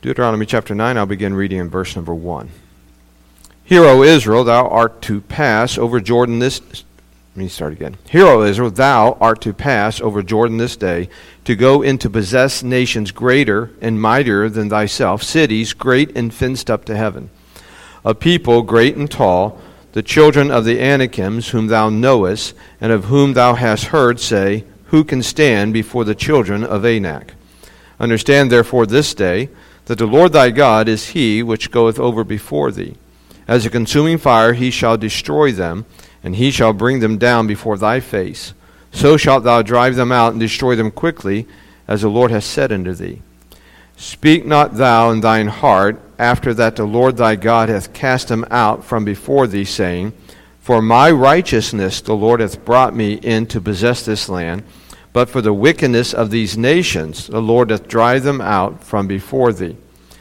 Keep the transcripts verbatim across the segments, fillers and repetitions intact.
Deuteronomy chapter nine, I'll begin reading in verse number one. Hear, O Israel, thou art to pass over Jordan this... Let me start again. Hear, O Israel, thou art to pass over Jordan this day, to go in to possess nations greater and mightier than thyself, cities great and fenced up to heaven, a people great and tall, the children of the Anakims, whom thou knowest, and of whom thou hast heard say, who can stand before the children of Anak? Understand therefore this day, that the Lord thy God is he which goeth over before thee. As a consuming fire he shall destroy them, and he shall bring them down before thy face. So shalt thou drive them out and destroy them quickly, as the Lord hath said unto thee. Speak not thou in thine heart, after that the Lord thy God hath cast them out from before thee, saying, For my righteousness the Lord hath brought me in to possess this land, but for the wickedness of these nations the Lord doth drive them out from before thee.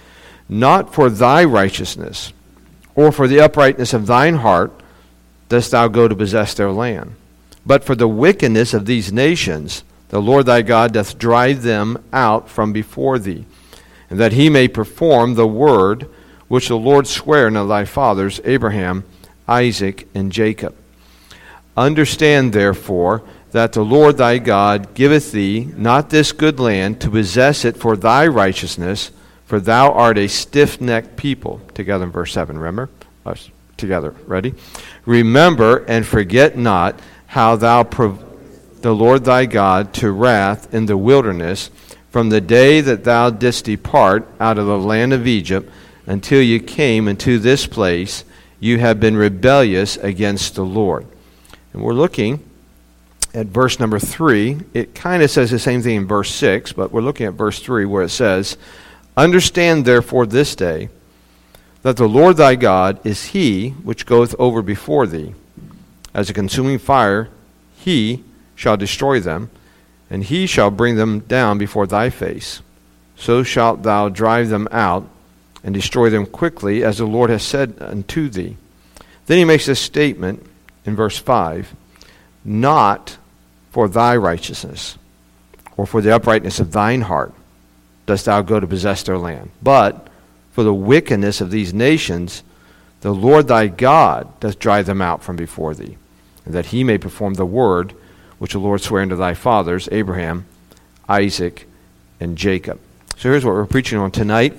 Not for thy righteousness, or for the uprightness of thine heart, dost thou go to possess their land, but for the wickedness of these nations the Lord thy God doth drive them out from before thee, and that he may perform the word which the Lord sware unto thy fathers, Abraham, Isaac, and Jacob. Understand therefore that the Lord thy God giveth thee not this good land to possess it for thy righteousness, for thou art a stiff-necked people. Together in verse seven, remember? Us together, ready? Remember and forget not how thou prov- the Lord thy God to wrath in the wilderness from the day that thou didst depart out of the land of Egypt until you came into this place. You have been rebellious against the Lord. And we're looking at verse number three. It kind of says the same thing in verse six, but we're looking at verse three where it says, Understand therefore this day that the Lord thy God is he which goeth over before thee. As a consuming fire, he shall destroy them, and he shall bring them down before thy face. So shalt thou drive them out and destroy them quickly, as the Lord has said unto thee. Then he makes this statement in verse five, Not for thy righteousness, or for the uprightness of thine heart, dost thou go to possess their land, but for the wickedness of these nations, the Lord thy God doth drive them out from before thee, and that he may perform the word which the Lord sware unto thy fathers, Abraham, Isaac, and Jacob. So here's what we're preaching on tonight.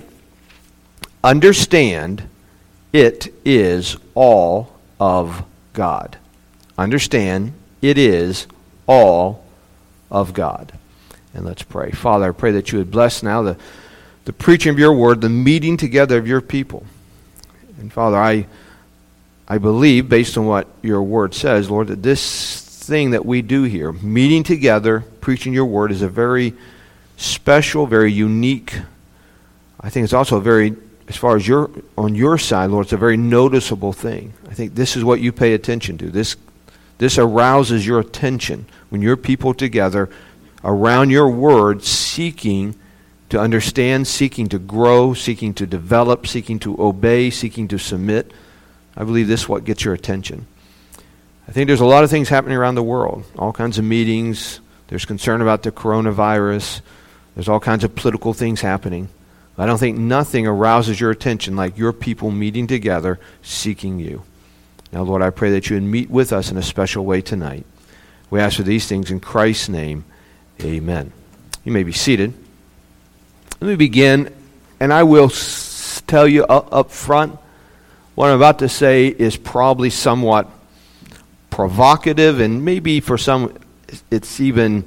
Understand it is all of God. Understand it is all of God. And let's pray. Father, I pray that you would bless now the, the preaching of your word, the meeting together of your people. And Father, I I believe, based on what your word says, Lord, that this thing that we do here, meeting together, preaching your word, is a very special, very unique. I think it's also a very, as far as your on your side, Lord, it's a very noticeable thing. I think this is what you pay attention to. This this arouses your attention when your people together around your word, seeking to understand, seeking to grow, seeking to develop, seeking to obey, seeking to submit. I believe this is what gets your attention. I think there's a lot of things happening around the world, all kinds of meetings. There's concern about the coronavirus. There's all kinds of political things happening. I don't think nothing arouses your attention like your people meeting together, seeking you. Now, Lord, I pray that you would meet with us in a special way tonight. We ask for these things in Christ's name. Amen. You may be seated. Let me begin, and I will s- tell you up, up front, what I'm about to say is probably somewhat provocative, and maybe for some it's even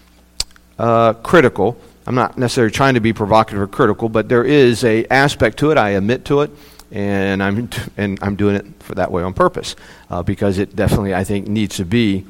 uh, critical. I'm not necessarily trying to be provocative or critical, but there is a aspect to it. I admit to it, and I'm t- and I'm doing it for that way on purpose, uh, because it definitely, I think, needs to be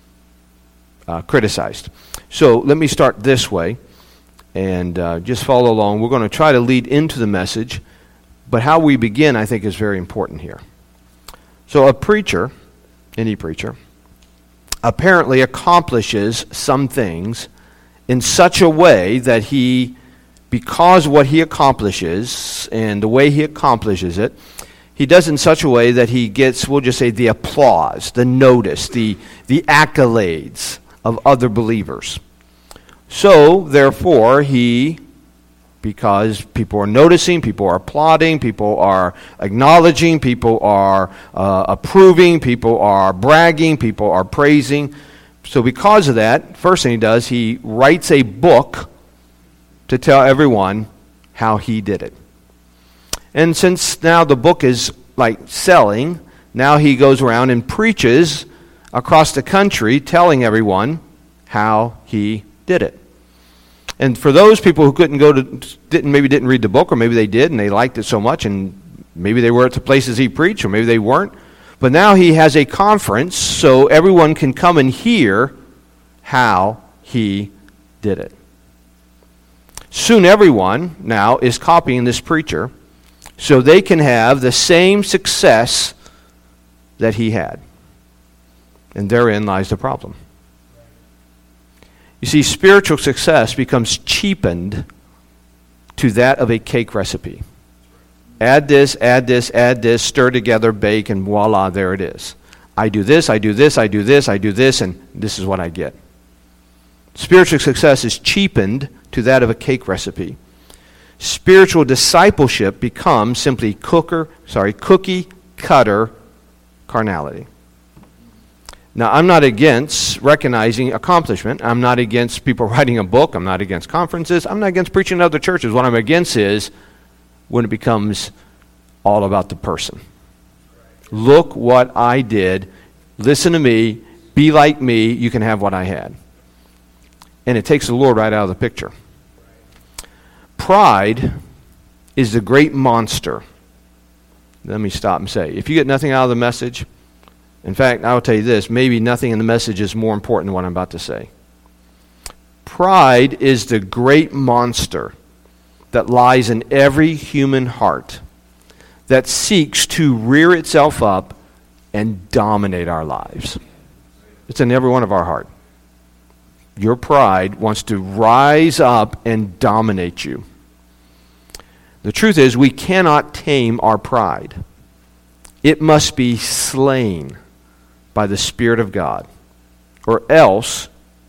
uh, criticized. So let me start this way, and uh, just follow along. We're going to try to lead into the message, but how we begin, I think, is very important here. So a preacher, any preacher, apparently accomplishes some things in such a way that he, because what he accomplishes and the way he accomplishes it, he does in such a way that he gets, we'll just say, the applause, the notice, the, the accolades of other believers. So, therefore, he because people are noticing, people are applauding, people are acknowledging, people are uh, approving, people are bragging, people are praising. So because of that, first thing he does, he writes a book to tell everyone how he did it. And since now the book is like selling, now he goes around and preaches across the country telling everyone how he did it. And for those people who couldn't go to, didn't maybe didn't read the book, or maybe they did and they liked it so much, and maybe they were at the places he preached, or maybe they weren't. But now he has a conference so everyone can come and hear how he did it. Soon everyone now is copying this preacher so they can have the same success that he had. And therein lies the problem. You see, spiritual success becomes cheapened to that of a cake recipe. Add this, add this, add this, stir together, bake, and voila, there it is. I do this, I do this, I do this, I do this, and this is what I get. Spiritual success is cheapened to that of a cake recipe. Spiritual discipleship becomes simply cooker, sorry, cookie cutter carnality. Now, I'm not against recognizing accomplishment. I'm not against people writing a book. I'm not against conferences. I'm not against preaching in other churches. What I'm against is when it becomes all about the person. Look what I did. Listen to me. Be like me. You can have what I had. And it takes the Lord right out of the picture. Pride is the great monster. Let me stop and say, if you get nothing out of the message, in fact, I will tell you this, maybe nothing in the message is more important than what I'm about to say. Pride is the great monster that lies in every human heart that seeks to rear itself up and dominate our lives. It's in every one of our heart. Your pride wants to rise up and dominate you. The truth is, we cannot tame our pride. It must be slain by the Spirit of God, or else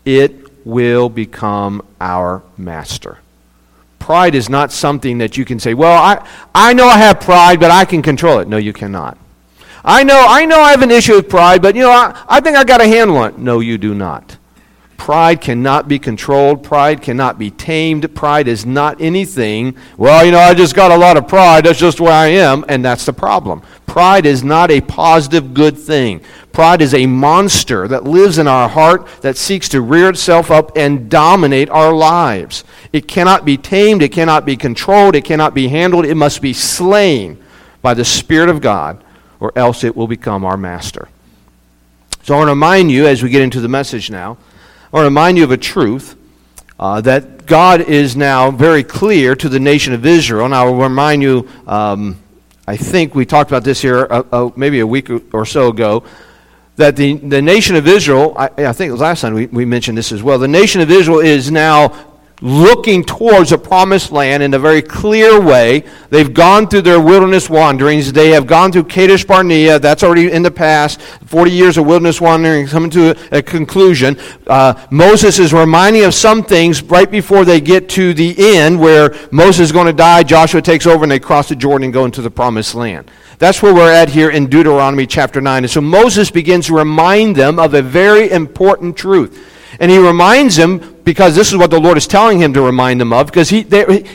it will become our master. Pride is not something that you can say, well, I, I know I have pride, but I can control it. No, you cannot. I know I know I have an issue with pride, but you know, I, I think I got a handle on it. No, you do not. Pride cannot be controlled. Pride cannot be tamed. Pride is not anything, well, you know, I just got a lot of pride. That's just where I am, and that's the problem. Pride is not a positive, good thing. Pride is a monster that lives in our heart that seeks to rear itself up and dominate our lives. It cannot be tamed. It cannot be controlled. It cannot be handled. It must be slain by the Spirit of God, or else it will become our master. So I want to remind you, as we get into the message now, I want to remind you of a truth uh, that God is now very clear to the nation of Israel. And I will remind you, um, I think we talked about this here uh, uh, maybe a week or so ago, that the, the nation of Israel, I, I think it was last time we, we mentioned this as well, the nation of Israel is now looking towards a promised land in a very clear way. They've gone through their wilderness wanderings. They have gone through Kadesh Barnea. That's already in the past. forty years of wilderness wandering coming to a, a conclusion. Uh, Moses is reminding of some things right before they get to the end where Moses is going to die, Joshua takes over, and they cross the Jordan and go into the promised land. That's where we're at here in Deuteronomy chapter nine. And so Moses begins to remind them of a very important truth. And he reminds them, because this is what the Lord is telling him to remind them of, because he, they,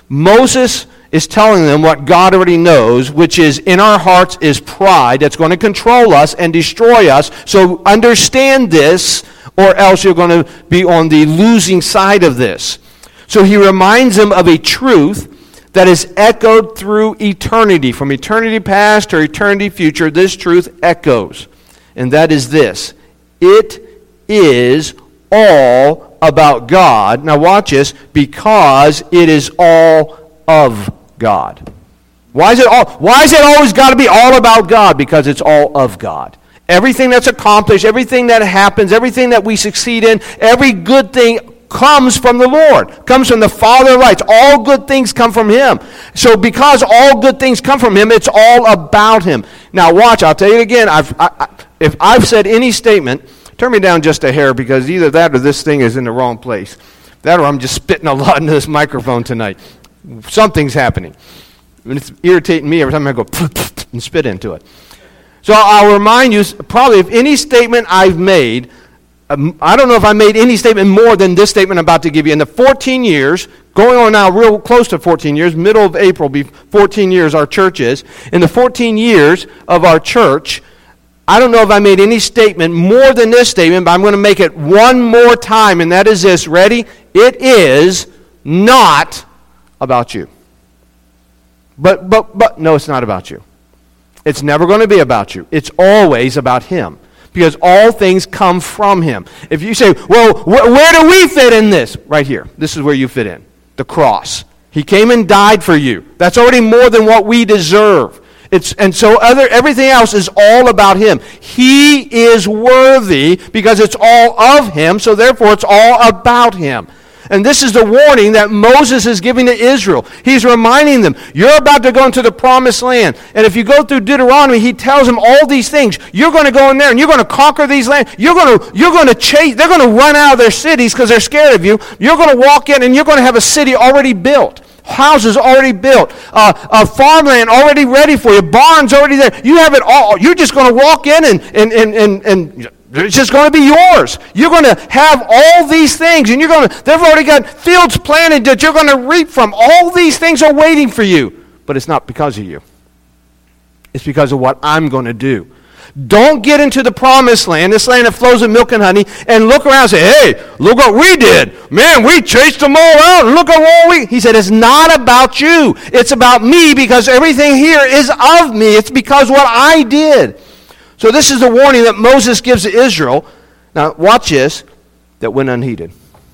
Moses is telling them what God already knows, which is in our hearts is pride that's going to control us and destroy us. So understand this, or else you're going to be on the losing side of this. So he reminds them of a truth that is echoed through eternity. From eternity past to eternity future, this truth echoes. And that is this: it is all about God. Now watch this, because it is all of God. Why is it all? Why is it always got to be all about God? Because it's all of God. Everything that's accomplished, everything that happens, everything that we succeed in, every good thing comes from the Lord, comes from the Father of lights. All good things come from Him. So because all good things come from Him, it's all about Him. Now watch, I'll tell you again, I've, I, I, if I've said any statement, turn me down just a hair, because either that or this thing is in the wrong place. That or I'm just spitting a lot into this microphone tonight. Something's happening. And it's irritating me every time I go and spit into it. So I'll remind you, probably if any statement I've made, um, I don't know if I made any statement more than this statement I'm about to give you. In the fourteen years, going on now real close to fourteen years, middle of April, be fourteen years our church is. In the fourteen years of our church, I don't know if I made any statement more than this statement, but I'm going to make it one more time, and that is this. Ready? It is not about you. But, but, but, no, it's not about you. It's never going to be about you. It's always about Him. Because all things come from Him. If you say, well, wh- where do we fit in this? Right here. This is where you fit in. The cross. He came and died for you. That's already more than what we deserve. It's, and so other everything else is all about Him. He is worthy because it's all of Him, so therefore it's all about Him. And this is the warning that Moses is giving to Israel. He's reminding them, you're about to go into the promised land. And if you go through Deuteronomy, he tells them all these things. You're going to go in there and you're going to conquer these lands. You're going to, you're going to chase, they're going to run out of their cities because they're scared of you. You're going to walk in and you're going to have a city already built. Houses already built. Uh, uh, farmland already ready for you. Barns already there. You have it all. You're just going to walk in and, and, and, and, and it's just going to be yours. You're going to have all these things, and you're going to, they've already got fields planted that you're going to reap from. All these things are waiting for you. But it's not because of you. It's because of what I'm going to do. Don't get into the promised land, this land that flows with milk and honey, and look around and say, hey, look what we did. Man, we chased them all out, and look at what we... He said, it's not about you. It's about me, because everything here is of me. It's because what I did. So this is the warning that Moses gives to Israel. Now, watch this, that went unheeded.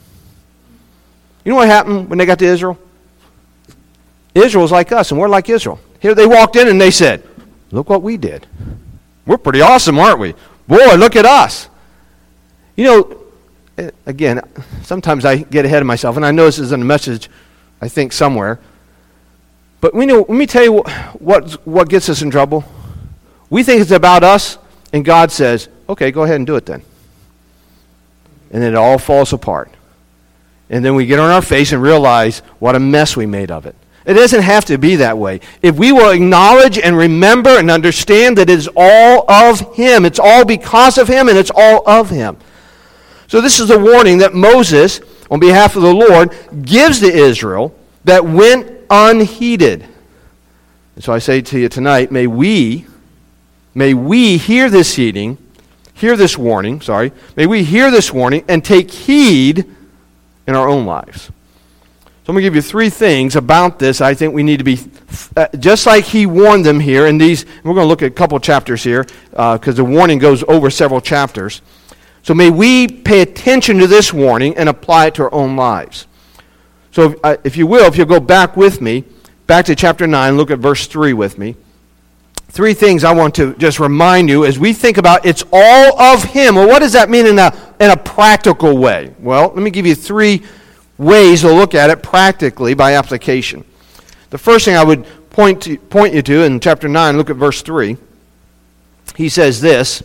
You know what happened when they got to Israel? Israel's like us, and we're like Israel. Here they walked in, and they said, look what we did. We're pretty awesome, aren't we? Boy, look at us. You know, again, sometimes I get ahead of myself, and I know this isn't a message, I think, somewhere. But we know, let me tell you what, what, what gets us in trouble. We think it's about us, and God says, okay, go ahead and do it then. And then it all falls apart. And then we get on our face and realize what a mess we made of it. It doesn't have to be that way. If we will acknowledge and remember and understand that it is all of Him, it's all because of Him, and it's all of Him. So this is a warning that Moses, on behalf of the Lord, gives to Israel that went unheeded. And so I say to you tonight, may we, may we hear this heeding, hear this warning, sorry, may we hear this warning and take heed in our own lives. So I'm going to give you three things about this. I think we need to be, uh, just like he warned them here in these, we're going to look at a couple chapters here, because uh, the warning goes over several chapters. So may we pay attention to this warning and apply it to our own lives. So if, uh, if you will, if you'll go back with me, back to chapter nine, look at verse three with me. Three things I want to just remind you as we think about it's all of Him. Well, what does that mean in a, in a practical way? Well, let me give you three ways to look at it practically by application. The first thing I would point to, point you to in chapter nine, look at verse three. He says this,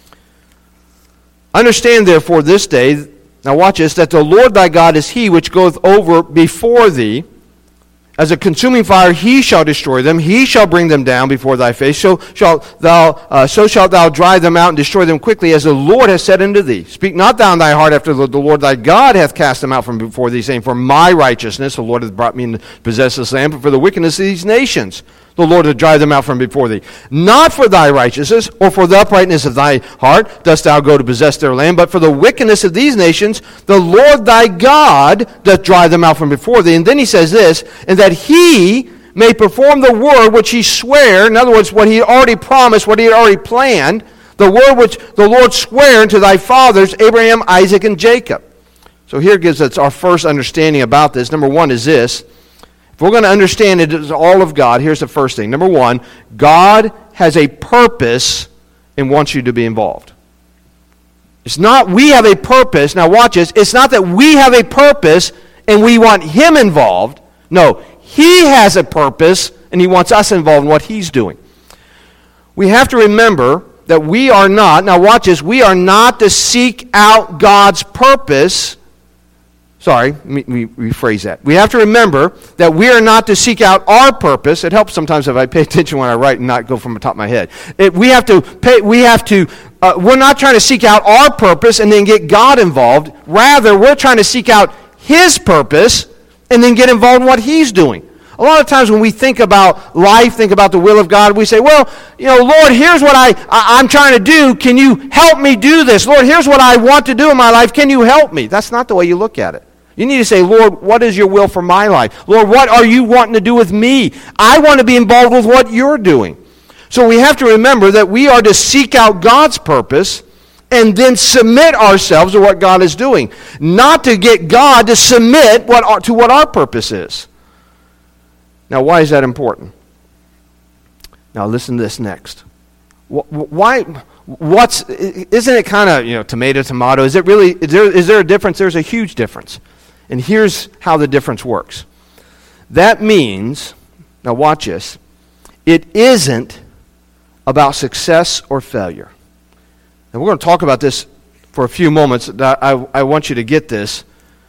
understand therefore this day, now watch this, that the Lord thy God is He which goeth over before thee. As a consuming fire, He shall destroy them. He shall bring them down before thy face. So shalt thou, uh, so shalt thou drive them out and destroy them quickly, as the Lord has said unto thee. Speak not thou in thy heart after the, the Lord thy God hath cast them out from before thee, saying, for my righteousness the Lord hath brought me in to possess this land, but for the wickedness of these nations the Lord hath drive them out from before thee. Not for thy righteousness, or for the uprightness of thy heart dost thou go to possess their land, but for the wickedness of these nations the Lord thy God doth drive them out from before thee. And then he says this, and that He may perform the word which He sware, in other words, what He had already promised, what He had already planned, the word which the Lord sware unto thy fathers, Abraham, Isaac, and Jacob. So here gives us our first understanding about this. Number one is this. If we're going to understand it as all of God, here's the first thing. Number one, God has a purpose and wants you to be involved. It's not we have a purpose. Now watch this. It's not that we have a purpose and we want Him involved. No, He has a purpose and He wants us involved in what He's doing. We have to remember that we are not, now watch this, we are not to seek out God's purpose Sorry, let me, let me rephrase that. We have to remember that we are not to seek out our purpose. It helps sometimes if I pay attention when I write and not go from the top of my head. It, we have to pay, we have to, uh, we're not trying to seek out our purpose and then get God involved. Rather, we're trying to seek out His purpose and then get involved in what He's doing. A lot of times when we think about life, think about the will of God, we say, well, you know, Lord, here's what I, I, I'm trying to do. Can you help me do this? Lord, here's what I want to do in my life. Can you help me? That's not the way you look at it. You need to say, Lord, what is your will for my life? Lord, what are you wanting to do with me? I want to be involved with what you're doing. So we have to remember that we are to seek out God's purpose and then submit ourselves to what God is doing. Not to get God to submit what our, to what our purpose is. Now, why is that important? Now, listen to this next. Why? What's? Isn't it kind of, you know, tomato, tomato? Is it really? Is there? Is there a difference? There's a huge difference, and here's how the difference works. That means, now watch this. It isn't about success or failure. And we're going to talk about this for a few moments. I, I want you to get this.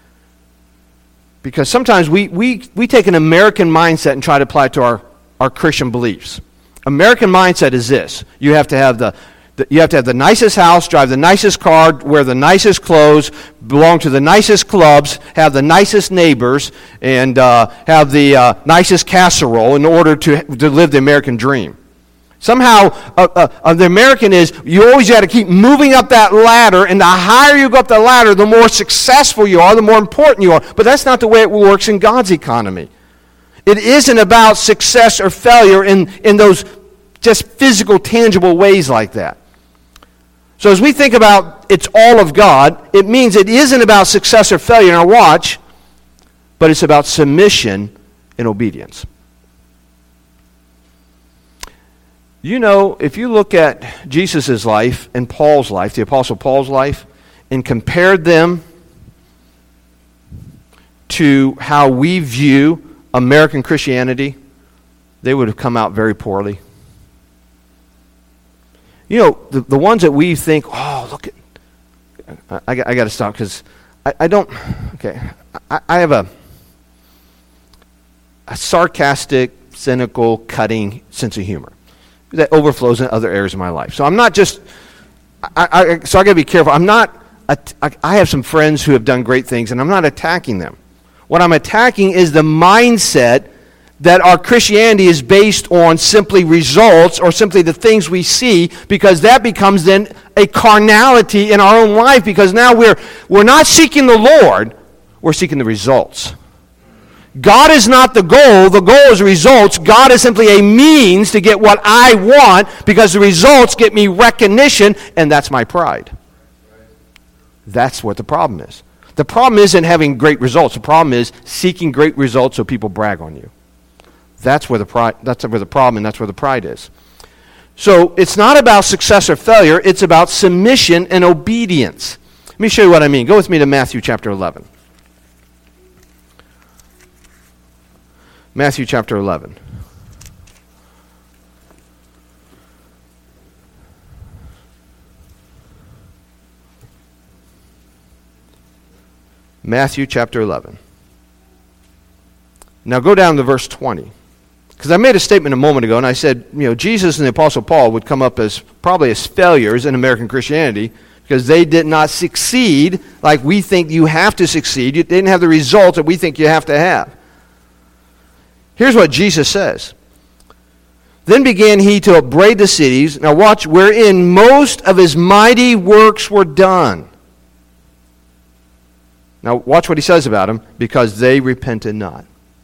Because sometimes we, we, we take an American mindset and try to apply it to our, our Christian beliefs. American mindset is this. You have to have the, the you have to have the nicest house, drive the nicest car, wear the nicest clothes, belong to the nicest clubs, have the nicest neighbors, and uh, have the uh, nicest casserole in order to, to live the American dream. Somehow, uh, uh, uh, the American is, you always got to keep moving up that ladder, and the higher you go up the ladder, the more successful you are, the more important you are. But that's not the way it works in God's economy. It isn't about success or failure in, in those just physical, tangible ways like that. So as we think about it's all of God, it means it isn't about success or failure. Now watch, but it's about submission and obedience. You know, if you look at Jesus' life and Paul's life, the Apostle Paul's life, and compared them to how we view American Christianity, they would have come out very poorly. You know, the, the ones that we think, oh, look at, I, I, I got to stop because I, I don't, okay, I, I have a, a sarcastic, cynical, cutting sense of humor that overflows in other areas of my life. So I'm not just, I, I, so I got to be careful. I'm not, I have some friends who have done great things, and I'm not attacking them. What I'm attacking is the mindset that our Christianity is based on simply results or simply the things we see, because that becomes then a carnality in our own life, because now we're we're not seeking the Lord, we're seeking the results. God is not the goal. The goal is results. God is simply a means to get what I want, because the results get me recognition, and that's my pride. That's what the problem is. The problem isn't having great results. The problem is seeking great results so people brag on you. That's where the pride, that's where the problem and that's where the pride is. So it's not about success or failure. It's about submission and obedience. Let me show you what I mean. Go with me to Matthew chapter eleven. Matthew chapter eleven. Matthew chapter eleven. Now go down to verse twenty. Because I made a statement a moment ago, and I said, you know, Jesus and the Apostle Paul would come up as probably as failures in American Christianity because they did not succeed like we think you have to succeed. You didn't have the results that we think you have to have. Here's what Jesus says. Then began he to upbraid the cities. Now watch, wherein most of his mighty works were done. Now watch what he says about them. Because they repented not.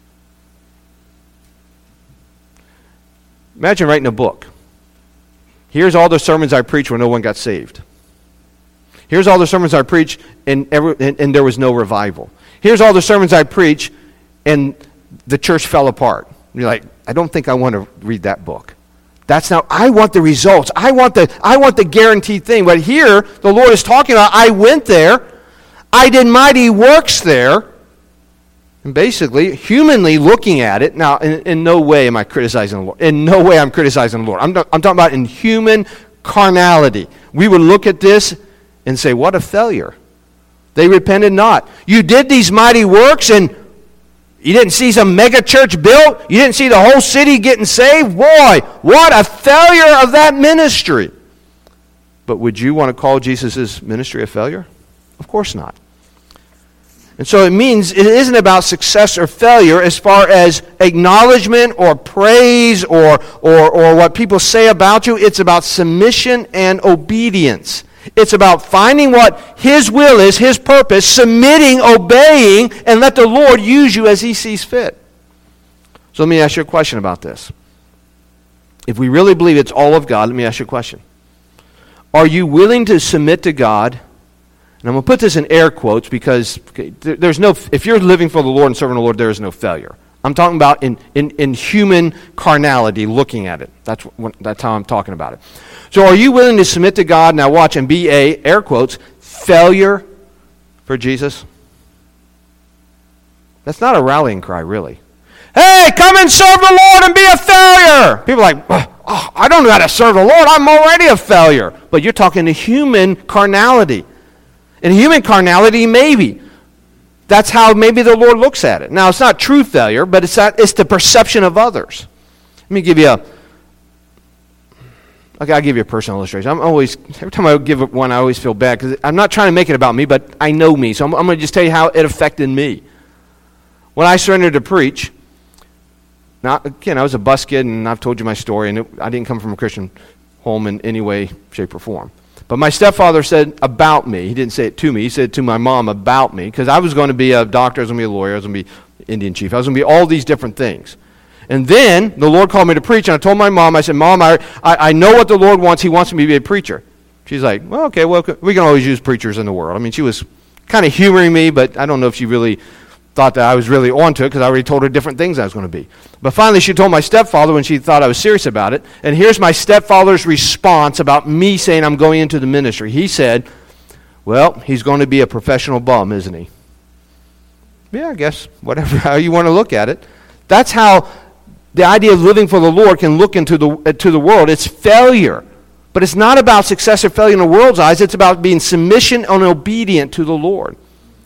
Imagine writing a book. Here's all the sermons I preached where no one got saved. Here's all the sermons I preached and, every, and, and there was no revival. Here's all the sermons I preached and the church fell apart. And you're like, I don't think I want to read that book. That's not, I want the results. I want the, I want the guaranteed thing. But here, the Lord is talking about, I went there. I did mighty works there. And basically, humanly looking at it, now, in, in no way am I criticizing the Lord. In no way I'm criticizing the Lord. I'm, I'm talking about in human carnality. We would look at this and say, what a failure. They repented not. You did these mighty works, and you didn't see some mega church built. You didn't see the whole city getting saved. Boy, what a failure of that ministry. But would you want to call Jesus' ministry a failure? Of course not. And so it means it isn't about success or failure as far as acknowledgement or praise or, or, or what people say about you. It's about submission and obedience. It's about finding what His will is, His purpose, submitting, obeying, and let the Lord use you as He sees fit. So let me ask you a question about this. If we really believe it's all of God, let me ask you a question. Are you willing to submit to God? And I'm going to put this in air quotes because okay, there's no, if you're living for the Lord and serving the Lord, there is no failure. I'm talking about in, in, in human carnality, looking at it. That's what, that's how I'm talking about it. So are you willing to submit to God, now watch, and be a, air quotes, failure for Jesus? That's not a rallying cry, really. Hey, come and serve the Lord and be a failure. People are like, oh, I don't know how to serve the Lord. I'm already a failure. But you're talking to human carnality. In human carnality, maybe. That's how maybe the Lord looks at it. Now, it's not true failure, but it's not, it's the perception of others. Let me give you a, okay, I'll give you a personal illustration. I'm always, every time I give one, I always feel bad, because I'm not trying to make it about me, but I know me, so I'm, I'm going to just tell you how it affected me. When I surrendered to preach, now, again, I was a bus kid, and I've told you my story, and it, I didn't come from a Christian home in any way, shape, or form. But my stepfather said about me, he didn't say it to me, he said it to my mom about me, because I was going to be a doctor, I was going to be a lawyer, I was going to be Indian chief, I was going to be all these different things. And then the Lord called me to preach, and I told my mom, I said, Mom, I, I, I know what the Lord wants, He wants me to be a preacher. She's like, well, okay, well, we can always use preachers in the world. I mean, she was kind of humoring me, but I don't know if she really thought that I was really onto it, because I already told her different things I was going to be. But finally, she told my stepfather when she thought I was serious about it, and here's my stepfather's response about me saying I'm going into the ministry. He said, well, he's going to be a professional bum, isn't he? Yeah, I guess, whatever, how you want to look at it. That's how the idea of living for the Lord can look into the, uh, to the world. It's failure. But it's not about success or failure in the world's eyes. It's about being submission and obedient to the Lord.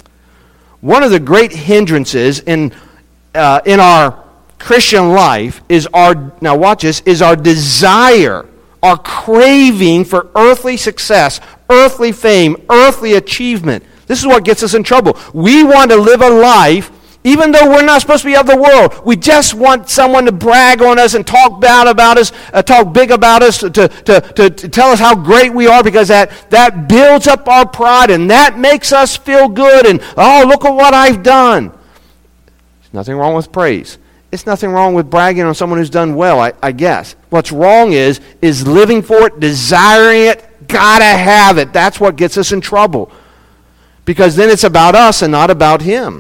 One of the great hindrances in uh, in our Christian life is our, now watch this, is our desire, our craving for earthly success, earthly fame, earthly achievement. This is what gets us in trouble. We want to live a life, even though we're not supposed to be of the world. We just want someone to brag on us and talk bad about us, uh, talk big about us, to, to, to, to tell us how great we are, because that, that builds up our pride and that makes us feel good. And, oh, look at what I've done. There's nothing wrong with praise. It's nothing wrong with bragging on someone who's done well, I, I guess. What's wrong is, is living for it, desiring it, gotta have it. That's what gets us in trouble. Because then it's about us and not about Him.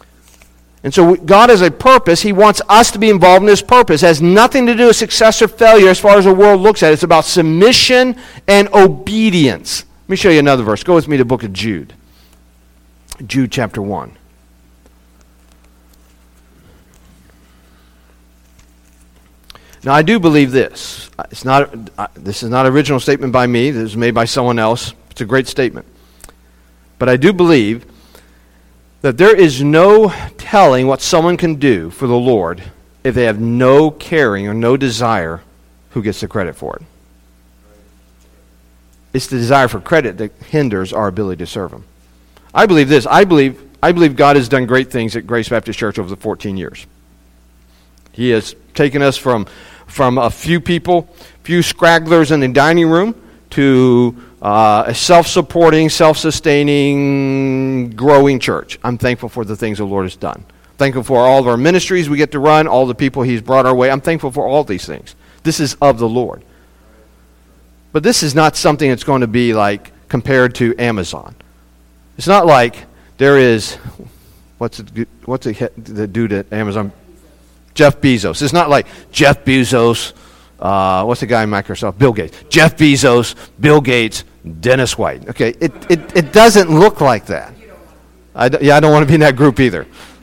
And so God has a purpose. He wants us to be involved in His purpose. It has nothing to do with success or failure as far as the world looks at it. It's about submission and obedience. Let me show you another verse. Go with me to the book of Jude. Jude chapter one. Now, I do believe this. It's not. Uh, this is not an original statement by me. This was made by someone else. It's a great statement. But I do believe that there is no telling what someone can do for the Lord if they have no caring or no desire who gets the credit for it. It's the desire for credit that hinders our ability to serve Him. I believe this. I believe, I believe God has done great things at Grace Baptist Church over the fourteen years. He has taken us from, from a few people, few scragglers in the dining room, to uh, a self-supporting, self-sustaining, growing church. I'm thankful for the things the Lord has done. Thankful for all of our ministries we get to run, all the people He's brought our way. I'm thankful for all these things. This is of the Lord. But this is not something that's going to be like compared to Amazon. It's not like there is, what's it, what's it, the dude at Amazon? Jeff Bezos. It's not like Jeff Bezos, uh, what's the guy in Microsoft? Bill Gates. Jeff Bezos, Bill Gates, Dennis White. Okay, it, it, it doesn't look like that. I, yeah, I don't want to be in that group either.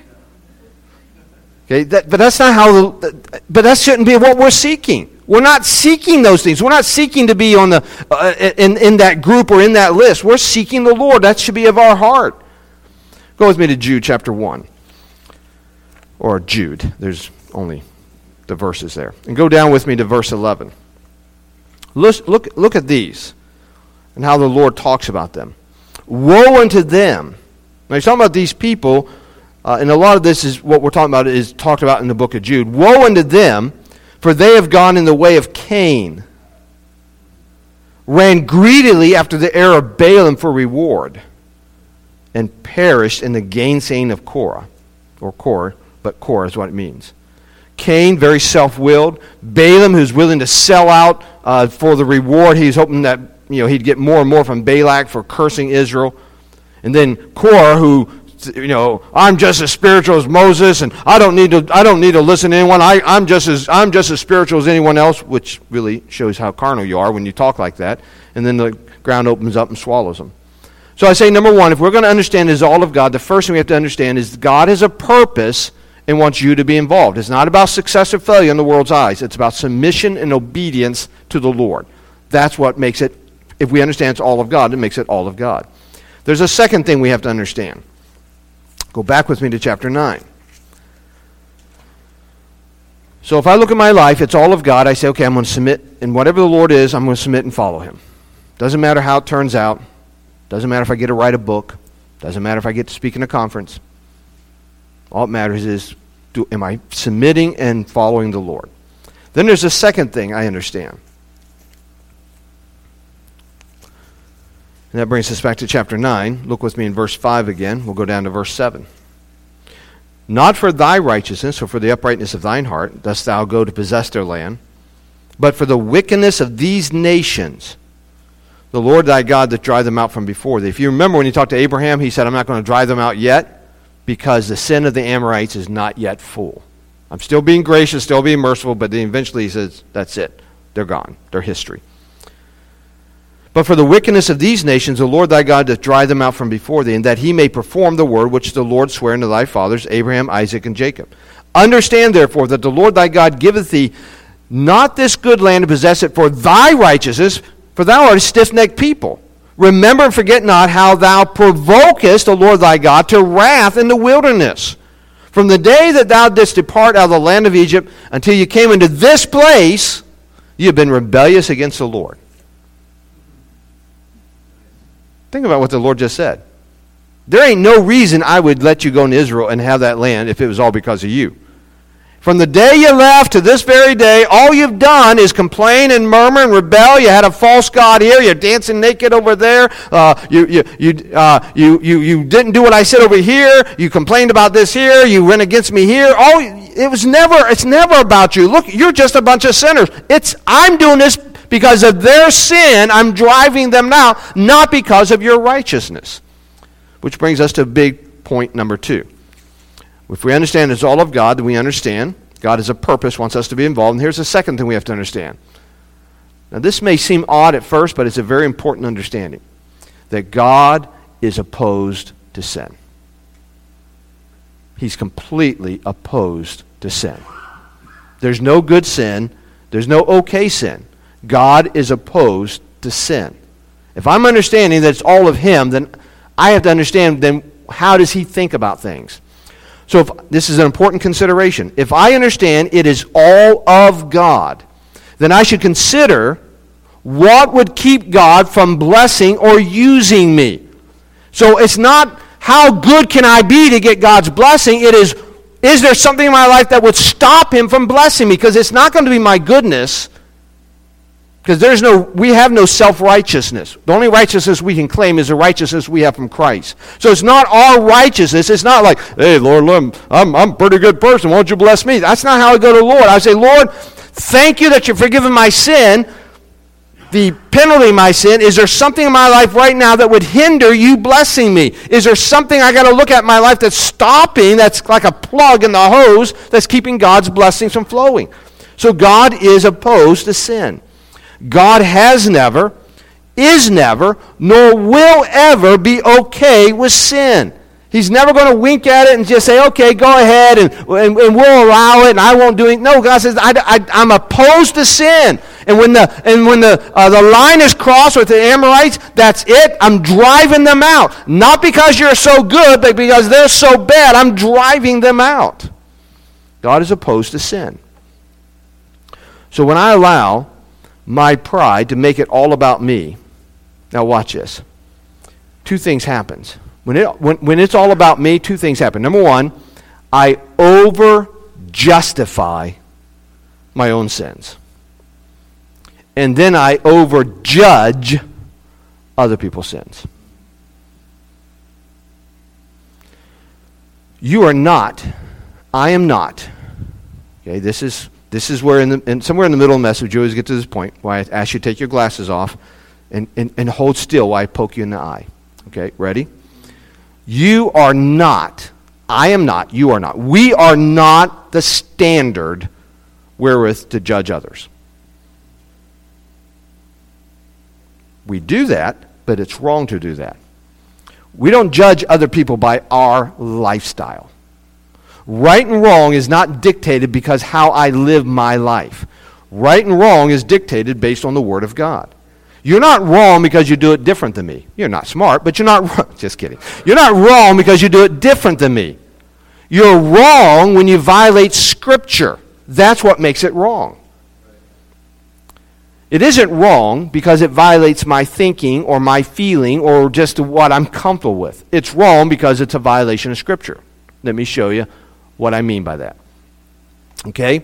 Okay, that, but that's not how, but that shouldn't be what we're seeking. We're not seeking those things. We're not seeking to be on the uh, in, in that group or in that list. We're seeking the Lord. That should be of our heart. Go with me to Jude chapter one. Or Jude. There's only the verses there. And go down with me to verse eleven. Look, look, look at these and how the Lord talks about them. Woe unto them. Now he's talking about these people, uh, and a lot of this is what we're talking about is talked about in the book of Jude. Woe unto them, for they have gone in the way of Cain, ran greedily after the heir of Balaam for reward, and perished in the gainsaying of Korah, or Korah, but Korah is what it means. Cain, very self-willed. Balaam, who's willing to sell out uh, for the reward. He's hoping that you know he'd get more and more from Balak for cursing Israel. And then Korah, who you know, I'm just as spiritual as Moses, and I don't need to I don't need to listen to anyone. I, I'm just as I'm just as spiritual as anyone else, which really shows how carnal you are when you talk like that. And then the ground opens up and swallows them. So I say, number one, if we're going to understand this all of God, the first thing we have to understand is God has a purpose and wants you to be involved. It's not about success or failure in the world's eyes. It's about submission and obedience to the Lord. That's what makes it, if we understand it's all of God, it makes it all of God. There's a second thing we have to understand. Go back with me to chapter nine. So if I look at my life, it's all of God. I say, okay, I'm going to submit, and whatever the Lord is, I'm going to submit and follow Him. Doesn't matter how it turns out. Doesn't matter if I get to write a book. Doesn't matter if I get to speak in a conference. All that matters is, do, am I submitting and following the Lord? Then there's a second thing I understand. And that brings us back to chapter nine. Look with me in verse five again. We'll go down to verse seven. Not for thy righteousness, or for the uprightness of thine heart, dost thou go to possess their land, but for the wickedness of these nations, the Lord thy God that drive them out from before thee. If you remember when you talked to Abraham, he said, I'm not going to drive them out yet, because the sin of the Amorites is not yet full. I'm still being gracious, still being merciful, but then eventually he says, that's it. They're gone. They're history. But for the wickedness of these nations, the Lord thy God doth drive them out from before thee, and that he may perform the word which the Lord sware unto thy fathers, Abraham, Isaac, and Jacob. Understand, therefore, that the Lord thy God giveth thee not this good land to possess it for thy righteousness, for thou art a stiff-necked people. Remember and forget not how thou provokest the Lord thy God to wrath in the wilderness. From the day that thou didst depart out of the land of Egypt until you came into this place, you have been rebellious against the Lord. Think about what the Lord just said. There ain't no reason I would let you go into Israel and have that land if it was all because of you. From the day you left to this very day, all you've done is complain and murmur and rebel. You had a false god here. You're dancing naked over there. Uh, you, you, you, uh, you, you, you didn't do what I said over here. You complained about this here. You went against me here. Oh, it was never. It's never about you. Look, you're just a bunch of sinners. It's I'm doing this because of their sin. I'm driving them now, not because of your righteousness. Which brings us to big point number two. If we understand it's all of God, then we understand God has a purpose, wants us to be involved. And here's the second thing we have to understand. Now, this may seem odd at first, but it's a very important understanding. That God is opposed to sin. He's completely opposed to sin. There's no good sin. There's no okay sin. God is opposed to sin. If I'm understanding that it's all of Him, then I have to understand, then how does He think about things? So if, this is an important consideration. If I understand it is all of God, then I should consider what would keep God from blessing or using me. So it's not how good can I be to get God's blessing. It is, is there something in my life that would stop Him from blessing me? Because it's not going to be my goodness. Because there's no, we have no self-righteousness. The only righteousness we can claim is the righteousness we have from Christ. So it's not our righteousness. It's not like, hey, Lord, I'm, I'm, I'm a pretty good person. Won't you bless me? That's not how I go to the Lord. I say, Lord, thank you that you're forgiving my sin, the penalty of my sin. Is there something in my life right now that would hinder you blessing me? Is there something I got to look at in my life that's stopping, that's like a plug in the hose, that's keeping God's blessings from flowing? So God is opposed to sin. God has never, is never, nor will ever be okay with sin. He's never going to wink at it and just say, okay, go ahead, and, and, and we'll allow it, and I won't do it. No, God says, I, I, I'm opposed to sin. And when the and when the uh, the line is crossed with the Amorites, that's it. I'm driving them out. Not because you're so good, but because they're so bad. I'm driving them out. God is opposed to sin. So when I allow my pride to make it all about me, now watch this. Two things happens. When it when, when it's all about me, two things happen. Number one, I over-justify my own sins. And then I over-judge other people's sins. You are not, I am not, okay, this is this is where in the in, somewhere in the middle of the message you always get to this point where I ask you to take your glasses off and, and, and hold still while I poke you in the eye. Okay, ready? You are not, I am not, you are not. We are not the standard wherewith to judge others. We do that, but it's wrong to do that. We don't judge other people by our lifestyle. Right and wrong is not dictated because how I live my life. Right and wrong is dictated based on the Word of God. You're not wrong because you do it different than me. You're not smart, but you're not wrong. Just kidding. You're not wrong because you do it different than me. You're wrong when you violate Scripture. That's what makes it wrong. It isn't wrong because it violates my thinking or my feeling or just what I'm comfortable with. It's wrong because it's a violation of Scripture. Let me show you what I mean by that. Okay?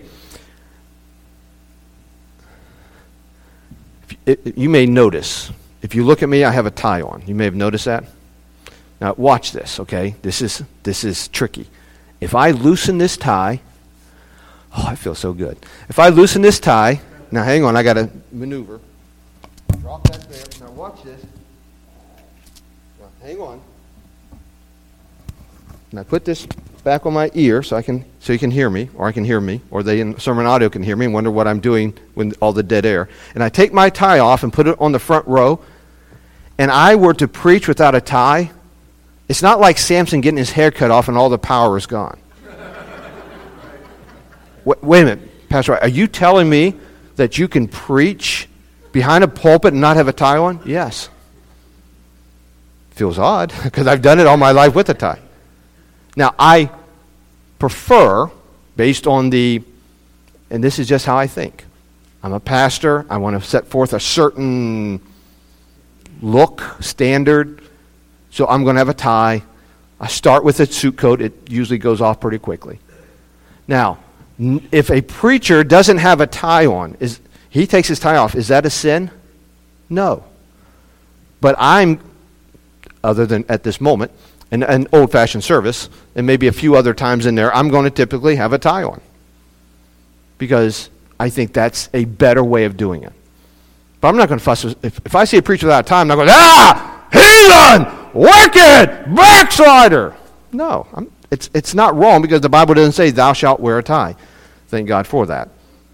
It, you may notice, if you look at me, I have a tie on. You may have noticed that. Now, watch this, okay? This is this is tricky. If I loosen this tie, oh, I feel so good. If I loosen this tie, now hang on, I got to maneuver. Drop that there. Now watch this. Now, hang on. Now put this back on my ear so I can so you can hear me, or I can hear me, or they in sermon audio can hear me and wonder what I'm doing with all the dead air. And I take my tie off and put it on the front row, and I were to preach without a tie, it's not like Samson getting his hair cut off and all the power is gone. wait, wait a minute, Pastor, are you telling me that you can preach behind a pulpit and not have a tie on? Yes. Feels odd, because I've done it all my life with a tie. Now, I prefer, based on the, and this is just how I think. I'm a pastor. I want to set forth a certain look, standard. So I'm going to have a tie. I start with a suit coat. It usually goes off pretty quickly. Now, if a preacher doesn't have a tie on, is he takes his tie off, is that a sin? No. But I'm, other than at this moment, An, an old-fashioned service, and maybe a few other times in there, I'm going to typically have a tie on. Because I think that's a better way of doing it. But I'm not going to fuss. If, if I see a preacher without a tie, I'm not going, ah, heathen, wicked, backslider. No, I'm, it's, it's not wrong because the Bible doesn't say thou shalt wear a tie. Thank God for that.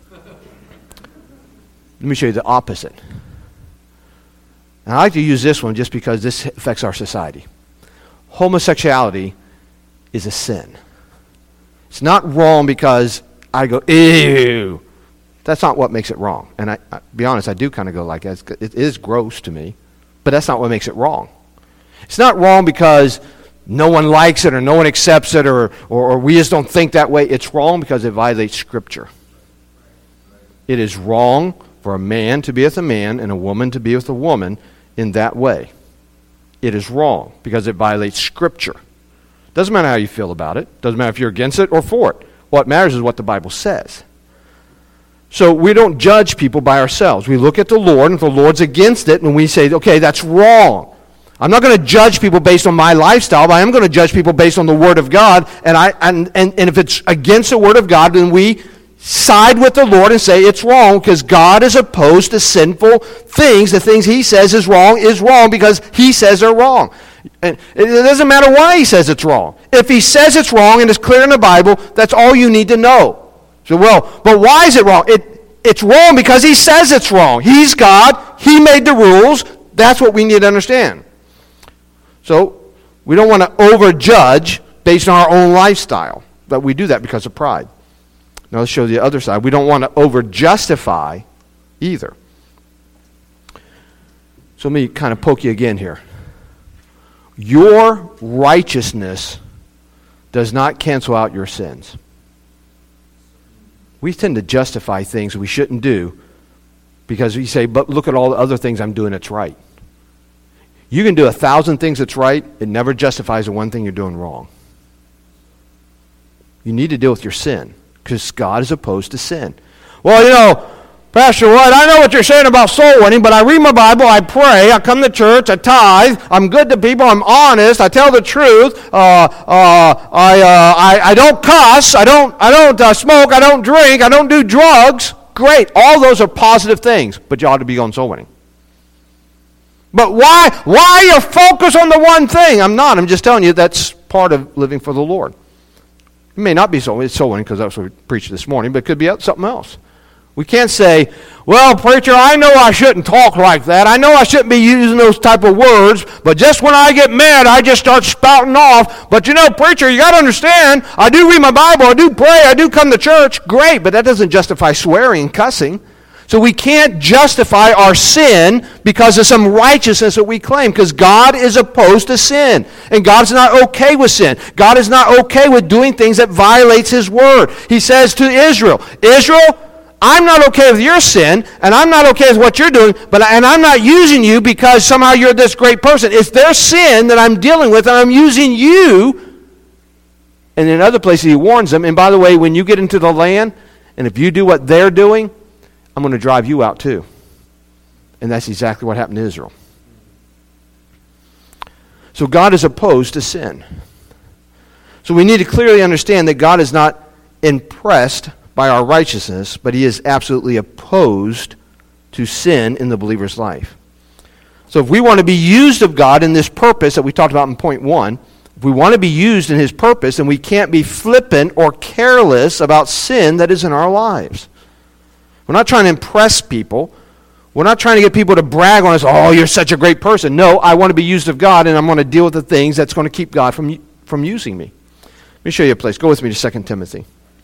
Let me show you the opposite. And I like to use this one just because this affects our society. Homosexuality is a sin. It's not wrong because I go, ew. That's not what makes it wrong. And I, I be honest, I do kind of go like that. It is gross to me, but that's not what makes it wrong. It's not wrong because no one likes it or no one accepts it or, or, or we just don't think that way. It's wrong because it violates Scripture. It is wrong for a man to be with a man and a woman to be with a woman in that way. It is wrong because it violates Scripture. Doesn't matter how you feel about it. Doesn't matter if you're against it or for it. What matters is what the Bible says. So we don't judge people by ourselves. We look at the Lord, and if the Lord's against it, and we say, okay, that's wrong. I'm not going to judge people based on my lifestyle, but I am going to judge people based on the Word of God. And I and, and, and if it's against the Word of God, then we side with the Lord and say it's wrong because God is opposed to sinful things. The things He says is wrong is wrong because He says they're wrong. And it doesn't matter why He says it's wrong. If He says it's wrong and it's clear in the Bible, that's all you need to know. So, well, but why is it wrong? It It's wrong because He says it's wrong. He's God. He made the rules. That's what we need to understand. So, We don't want to overjudge based on our own lifestyle. But we do that because of pride. Now let's show the other side. We don't want to over-justify either. So let me kind of poke you again here. Your righteousness does not cancel out your sins. We tend to justify things we shouldn't do because we say, but look at all the other things I'm doing that's right. You can do a thousand things that's right. It never justifies the one thing you're doing wrong. You need to deal with your sin because God is opposed to sin. Well, you know, Pastor White, I know what you're saying about soul winning, but I read my Bible, I pray, I come to church, I tithe, I'm good to people, I'm honest, I tell the truth, uh, uh, I, uh, I, I don't cuss, I don't, I don't uh, smoke, I don't drink, I don't do drugs. Great, all those are positive things, but you ought to be on soul winning. But why, why you focus on the one thing? I'm not, I'm just telling you that's part of living for the Lord. It may not be soul, it's soul winning because that's what we preached this morning, but it could be something else. We can't say, well, preacher, I know I shouldn't talk like that. I know I shouldn't be using those type of words, but just when I get mad, I just start spouting off. But you know, preacher, you got to understand, I do read my Bible, I do pray, I do come to church. Great, but that doesn't justify swearing and cussing. So we can't justify our sin because of some righteousness that we claim, because God is opposed to sin. And God's not okay with sin. God is not okay with doing things that violates His word. He says to Israel, Israel, I'm not okay with your sin, and I'm not okay with what you're doing, but and I'm not using you because somehow you're this great person. It's their sin that I'm dealing with, and I'm using you. And in other places, He warns them, and by the way, when you get into the land, and if you do what they're doing, I'm going to drive you out too. And that's exactly what happened to Israel. So God is opposed to sin. So we need to clearly understand that God is not impressed by our righteousness, but He is absolutely opposed to sin in the believer's life. So if we want to be used of God in this purpose that we talked about in point one, if we want to be used in His purpose, then we can't be flippant or careless about sin that is in our lives. We're not trying to impress people. We're not trying to get people to brag on us, oh, you're such a great person. No, I want to be used of God, and I'm going to deal with the things that's going to keep God from, from using me. Let me show you a place. Go with me to Second Timothy.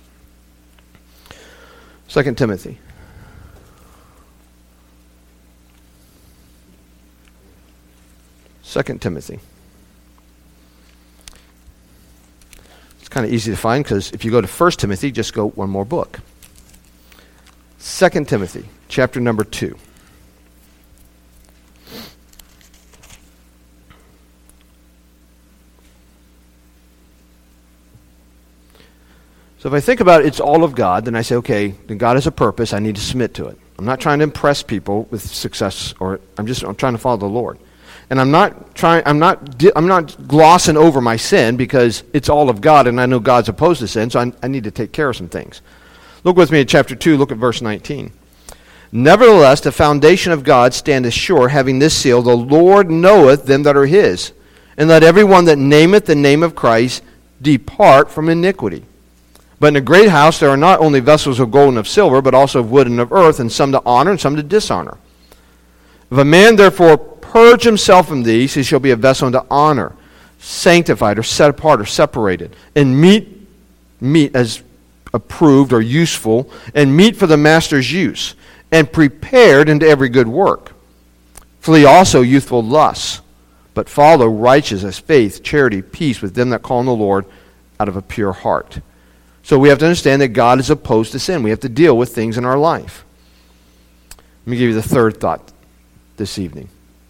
Second Timothy. Second Timothy. It's kind of easy to find because if you go to First Timothy, just go one more book. Second Timothy, chapter number two. So if I think about it, it's all of God, then I say, okay, then God has a purpose, I need to submit to it. I'm not trying to impress people with success, or I'm just I'm trying to follow the Lord. And I'm not trying I'm not I'm not glossing over my sin because it's all of God and I know God's opposed to sin, so I, I need to take care of some things. Look with me at chapter two, look at verse nineteen. Nevertheless, the foundation of God standeth sure, having this seal, the Lord knoweth them that are His. And let every one that nameth the name of Christ depart from iniquity. But in a great house there are not only vessels of gold and of silver, but also of wood and of earth, and some to honor and some to dishonor. If a man therefore purge himself from these, he shall be a vessel unto honor, sanctified or set apart or separated, and meet meet as approved or useful, and meet for the master's use, and prepared into every good work. Flee also youthful lusts, but follow righteousness, faith, charity, peace with them that call on the Lord out of a pure heart. So we have to understand that God is opposed to sin. We have to deal with things in our life. Let me give you the third thought this evening.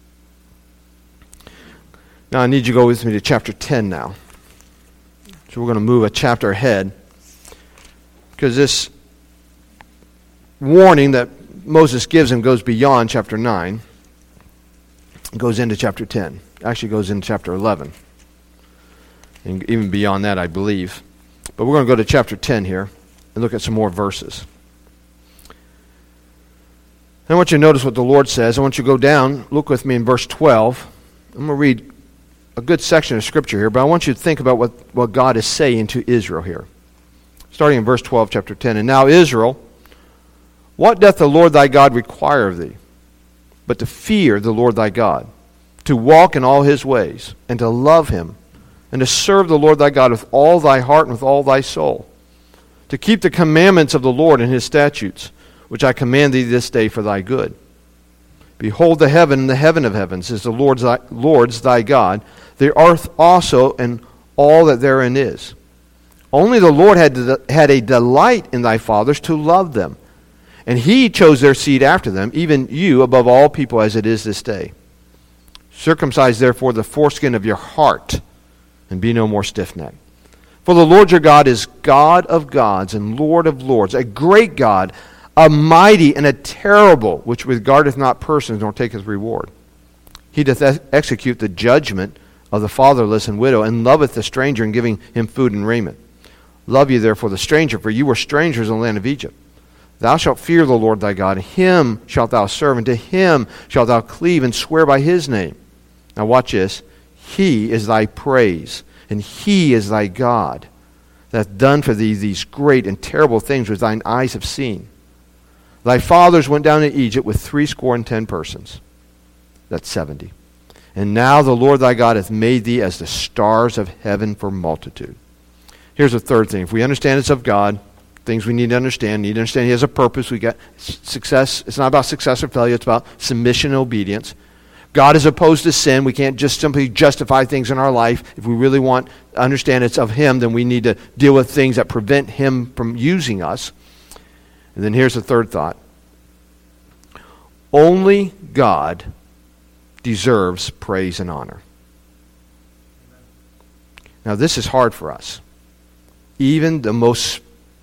Now I need you to go with me to chapter ten now. So we're going to move a chapter ahead, because this warning that Moses gives him goes beyond chapter nine. It goes into chapter ten. It actually goes into chapter eleven. And even beyond that, I believe. But we're going to go to chapter ten here and look at some more verses. I want you to notice what the Lord says. I want you to go down, look with me in verse twelve. I'm going to read a good section of Scripture here, but I want you to think about what, what God is saying to Israel here. Starting in verse twelve, chapter ten. And now, Israel, what doth the Lord thy God require of thee, but to fear the Lord thy God, to walk in all His ways, and to love Him, and to serve the Lord thy God with all thy heart and with all thy soul, to keep the commandments of the Lord and his statutes, which I command thee this day for thy good. Behold, the heaven and the heaven of heavens is the Lord's thy, Lord's thy God, the earth also and all that therein is. Only the Lord had, had a delight in thy fathers to love them, and he chose their seed after them, even you above all people as it is this day. Circumcise therefore the foreskin of your heart, and be no more stiff-necked. For the Lord your God is God of gods and Lord of lords, a great God, a mighty and a terrible, which regardeth not persons nor taketh reward. He doth ex- execute the judgment of the fatherless and widow, and loveth the stranger in giving him food and raiment. Love ye therefore the stranger, for you were strangers in the land of Egypt. Thou shalt fear the Lord thy God, him shalt thou serve, and to him shalt thou cleave and swear by his name. Now watch this. He is thy praise, and he is thy God, that hath done for thee these great and terrible things which thine eyes have seen. Thy fathers went down to Egypt with threescore and ten persons. That's seventy. And now the Lord thy God hath made thee as the stars of heaven for multitude. Here's the third thing. If we understand it's of God, things we need to understand, need to understand he has a purpose. We got success. It's not about success or failure. It's about submission and obedience. God is opposed to sin. We can't just simply justify things in our life. If we really want to understand it's of him, then we need to deal with things that prevent him from using us. And then here's the third thought. Only God deserves praise and honor. Now this is hard for us. Even the most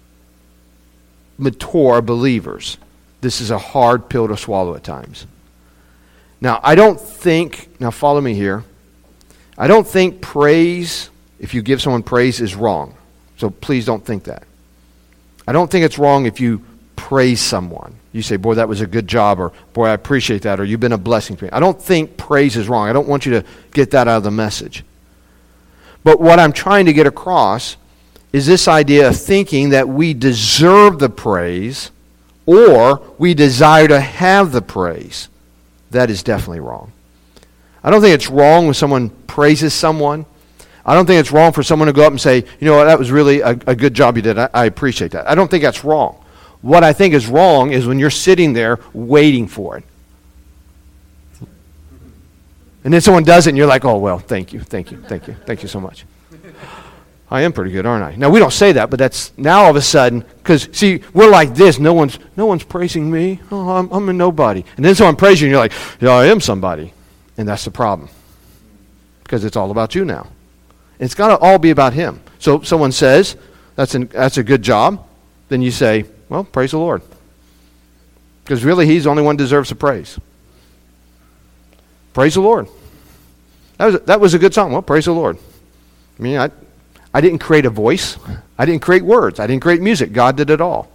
mature believers, this is a hard pill to swallow at times. Now, I don't think, now follow me here, I don't think praise, if you give someone praise, is wrong. So please don't think that. I don't think it's wrong if you praise someone. You say, boy, that was a good job, or boy, I appreciate that, or you've been a blessing to me. I don't think praise is wrong. I don't want you to get that out of the message. But what I'm trying to get across is this idea of thinking that we deserve the praise or we desire to have the praise. That is definitely wrong. I don't think it's wrong when someone praises someone. I don't think it's wrong for someone to go up and say, you know what, that was really a, a good job you did. I, I appreciate that. I don't think that's wrong. What I think is wrong is when you're sitting there waiting for it. And then someone does it and you're like, oh, well, thank you, thank you, thank you, thank you so much. I am pretty good, aren't I? Now, we don't say that, but that's now all of a sudden, because, see, we're like this. No one's no one's praising me. Oh, I'm, I'm a nobody. And then someone praises you, and you're like, yeah, I am somebody. And that's the problem, because it's all about you now. It's got to all be about him. So someone says, that's, an, that's a good job. Then you say, well, praise the Lord. Because really, he's the only one who deserves the praise. Praise the Lord. That was, that was a good song. Well, praise the Lord. I mean, I... I didn't create a voice. I didn't create words. I didn't create music. God did it all.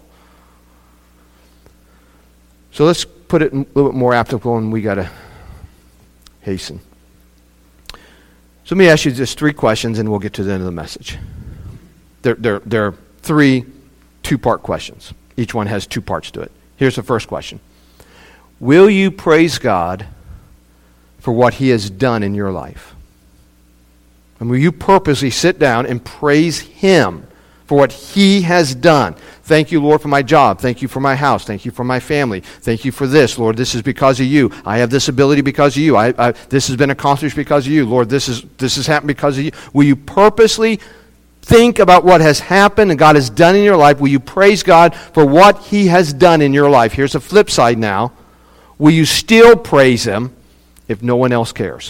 So let's put it a little bit more applicable, and we got to hasten. So let me ask you just three questions, and we'll get to the end of the message. They're, they're, they're three two-part questions. Each one has two parts to it. Here's the first question. Will you praise God for what he has done in your life? And will you purposely sit down and praise him for what he has done? Thank you, Lord, for my job. Thank you for my house. Thank you for my family. Thank you for this, Lord. This is because of you. I have this ability because of you. I, I, this has been accomplished because of you. Lord, this is this has happened because of you. Will you purposely think about what has happened and God has done in your life? Will you praise God for what he has done in your life? Here's the flip side now. Will you still praise him if no one else cares?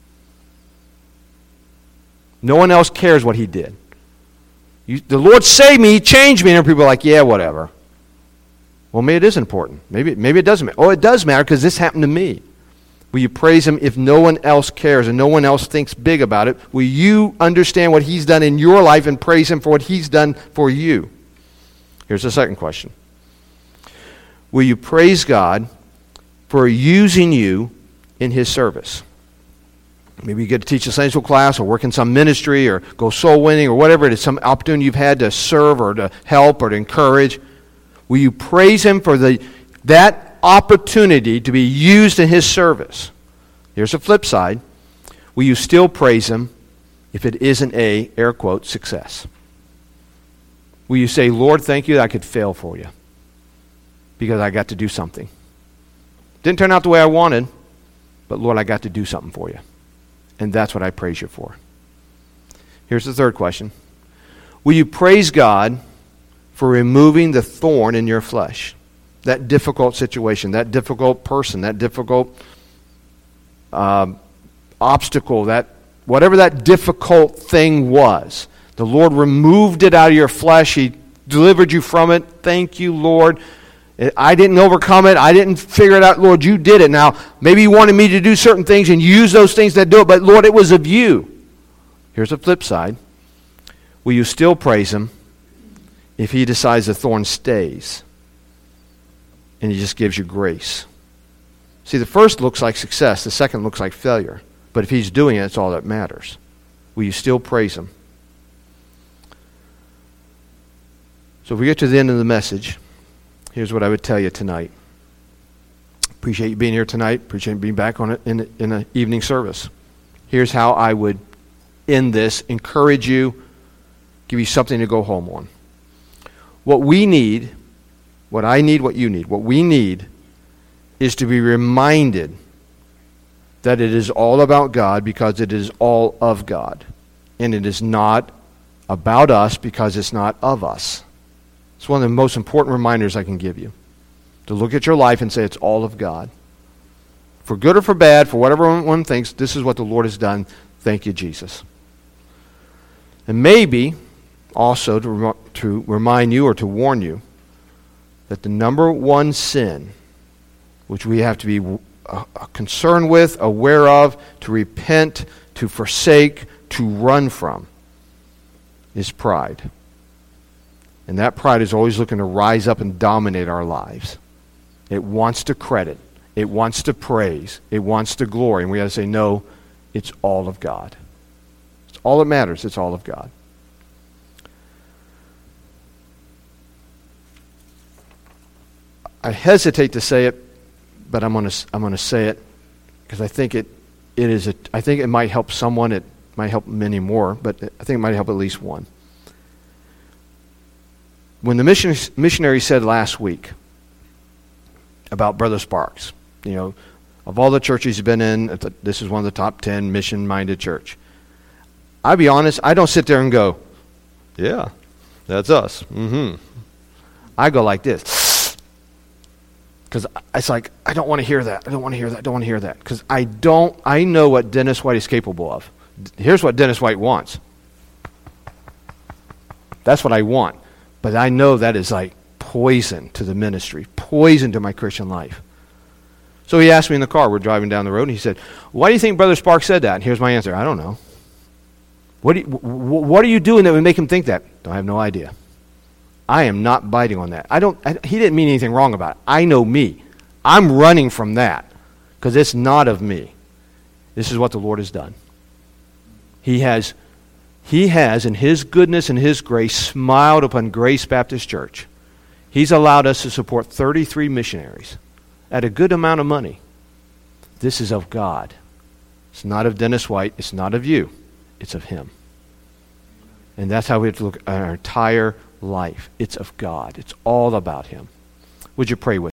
No one else cares what he did. You, the Lord saved me, he changed me, and people are like, yeah, whatever. Well, maybe it is important. Maybe, maybe it doesn't matter. Oh, it does matter because this happened to me. Will you praise him if no one else cares and no one else thinks big about it? Will you understand what he's done in your life and praise him for what he's done for you? Here's the second question. Will you praise God for using you in his service? Maybe you get to teach a Sunday school class or work in some ministry or go soul winning or whatever it is, some opportunity you've had to serve or to help or to encourage. Will you praise him for the that opportunity to be used in his service? Here's the flip side. Will you still praise him if it isn't a, air quote, success? Will you say, Lord, thank you that I could fail for you because I got to do something? Didn't turn out the way I wanted, but Lord, I got to do something for you. And that's what I praise you for. Here's the third question. Will you praise God for removing the thorn in your flesh? That difficult situation, that difficult person, that difficult um, obstacle, that whatever that difficult thing was. The Lord removed it out of your flesh. He delivered you from it. Thank you, Lord. I didn't overcome it. I didn't figure it out. Lord, you did it. Now, maybe you wanted me to do certain things and use those things that do it, but Lord, it was of you. Here's the flip side. Will you still praise him if he decides the thorn stays and he just gives you grace? See, the first looks like success. The second looks like failure. But if he's doing it, it's all that matters. Will you still praise him? So if we get to the end of the message, here's what I would tell you tonight. Appreciate you being here tonight. Appreciate you being back on it in in an evening service. Here's how I would end this, encourage you, give you something to go home on. What we need, what I need, what you need, what we need is to be reminded that it is all about God because it is all of God. And it is not about us because it's not of us. It's one of the most important reminders I can give you. To look at your life and say it's all of God. For good or for bad, for whatever one thinks, this is what the Lord has done. Thank you, Jesus. And maybe also to, rem- to remind you or to warn you that the number one sin which we have to be uh, concerned with, aware of, to repent, to forsake, to run from, is pride. And that pride is always looking to rise up and dominate our lives. It wants to credit. It wants to praise. It wants to glory. And we got to say, no, it's all of God. It's all that matters. It's all of God. I hesitate to say it, but I'm going to I'm going to say it because I think it it is a I think it might help someone. It might help many more, but I think it might help at least one. When the mission, missionary said last week about Brother Sparks, you know, of all the churches he's been in, this is one of the top ten mission-minded church. I'll be honest, I don't sit there and go, yeah, that's us. Mm-hmm. I go like this. Because it's like, I don't want to hear that. I don't want to hear that. I don't want to hear that. Because I don't, I know what Dennis White is capable of. Here's what Dennis White wants. That's what I want. But I know that is like poison to the ministry, poison to my Christian life. So he asked me in the car, we're driving down the road, and he said, why do you think Brother Sparks said that? And here's my answer, I don't know. What, do you, what are you doing that would make him think that? I have no idea. I am not biting on that. I don't. I, he didn't mean anything wrong about it. I know me. I'm running from that because it's not of me. This is what the Lord has done. He has He has, in His goodness and His grace, smiled upon Grace Baptist Church. He's allowed us to support thirty-three missionaries at a good amount of money. This is of God. It's not of Dennis White. It's not of you. It's of Him. And that's how we have to look at our entire life. It's of God. It's all about Him. Would you pray with me?